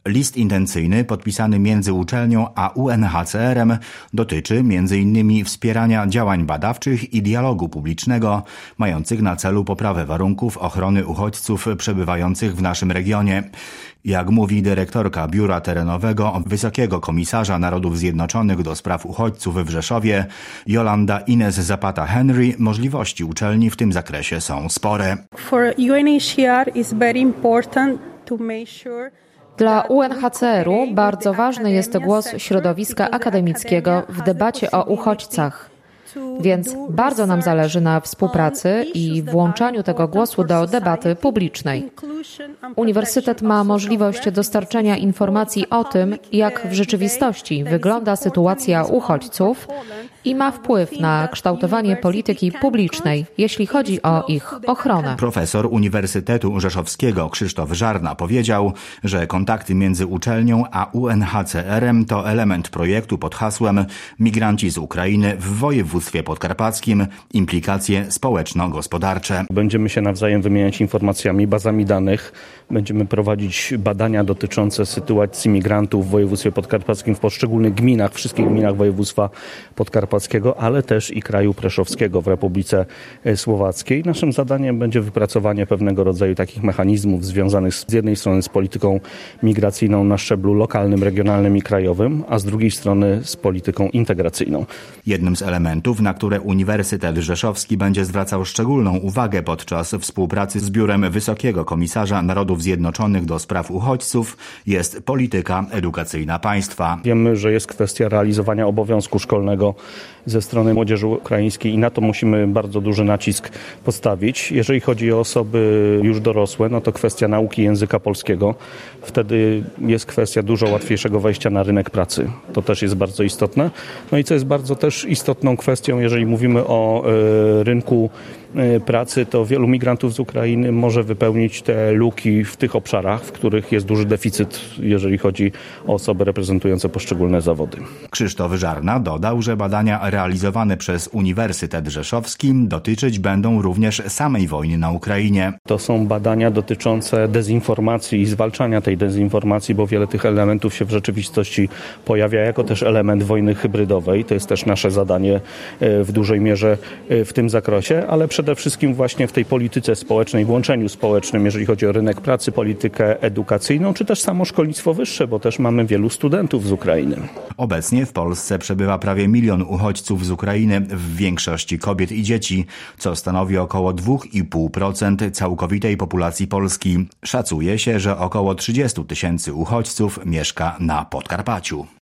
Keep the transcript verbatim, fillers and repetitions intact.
List intencyjny podpisany między uczelnią a U N H C R em dotyczy między innymi wspierania działań badawczych i dialogu publicznego mających na celu poprawę warunków ochrony uchodźców przebywających w naszym regionie. Jak mówi dyrektorka Biura Terenowego Wysokiego Komisarza Narodów Zjednoczonych do spraw uchodźców w Rzeszowie, Yolanda Ines Zapata-Henry, możliwości uczelni w tym zakresie są spore. For U N H C R is very important to make sure. Dla U N H C R u bardzo ważny jest głos środowiska akademickiego w debacie o uchodźcach. Więc bardzo nam zależy na współpracy i włączaniu tego głosu do debaty publicznej. Uniwersytet ma możliwość dostarczenia informacji o tym, jak w rzeczywistości wygląda sytuacja uchodźców i ma wpływ na kształtowanie polityki publicznej, jeśli chodzi o ich ochronę. Profesor Uniwersytetu Rzeszowskiego Krzysztof Żarna powiedział, że kontakty między uczelnią a U N H C R em to element projektu pod hasłem Migranci z Ukrainy w województwie podkarpackim, implikacje społeczno-gospodarcze. Będziemy się nawzajem wymieniać informacjami, bazami danych. Będziemy prowadzić badania dotyczące sytuacji migrantów w województwie podkarpackim w poszczególnych gminach, wszystkich gminach województwa podkarpackiego, ale też i kraju preszowskiego w Republice Słowackiej. Naszym zadaniem będzie wypracowanie pewnego rodzaju takich mechanizmów związanych z jednej strony z polityką migracyjną na szczeblu lokalnym, regionalnym i krajowym, a z drugiej strony z polityką integracyjną. Jednym z elementów, na które Uniwersytet Rzeszowski będzie zwracał szczególną uwagę podczas współpracy z Biurem Wysokiego Komisarza Narodów Zjednoczonych do spraw uchodźców, jest polityka edukacyjna państwa. Wiemy, że jest kwestia realizowania obowiązku szkolnego ze strony młodzieży ukraińskiej i na to musimy bardzo duży nacisk postawić. Jeżeli chodzi o osoby już dorosłe, no to kwestia nauki języka polskiego. Wtedy jest kwestia dużo łatwiejszego wejścia na rynek pracy. To też jest bardzo istotne. No i co jest bardzo też istotną kwestią, jeżeli mówimy o y, rynku y, pracy, to wielu migrantów z Ukrainy może wypełnić te luki w tych obszarach, w których jest duży deficyt, jeżeli chodzi o osoby reprezentujące poszczególne zawody. Krzysztof Żarna dodał, że badania realizowane przez Uniwersytet Rzeszowski dotyczyć będą również samej wojny na Ukrainie. To są badania dotyczące dezinformacji i zwalczania tej dezinformacji, bo wiele tych elementów się w rzeczywistości pojawia jako też element wojny hybrydowej. To jest też nasze zadanie w dużej mierze w tym zakresie, ale przede wszystkim właśnie w tej polityce społecznej, włączeniu społecznym, jeżeli chodzi o rynek pracy, politykę edukacyjną, czy też samo szkolnictwo wyższe, bo też mamy wielu studentów z Ukrainy. Obecnie w Polsce przebywa prawie milion uchodźców z Ukrainy, w większości kobiet i dzieci, co stanowi około dwa i pół procent całkowitej populacji Polski. Szacuje się, że około trzydzieści tysięcy uchodźców mieszka na Podkarpaciu.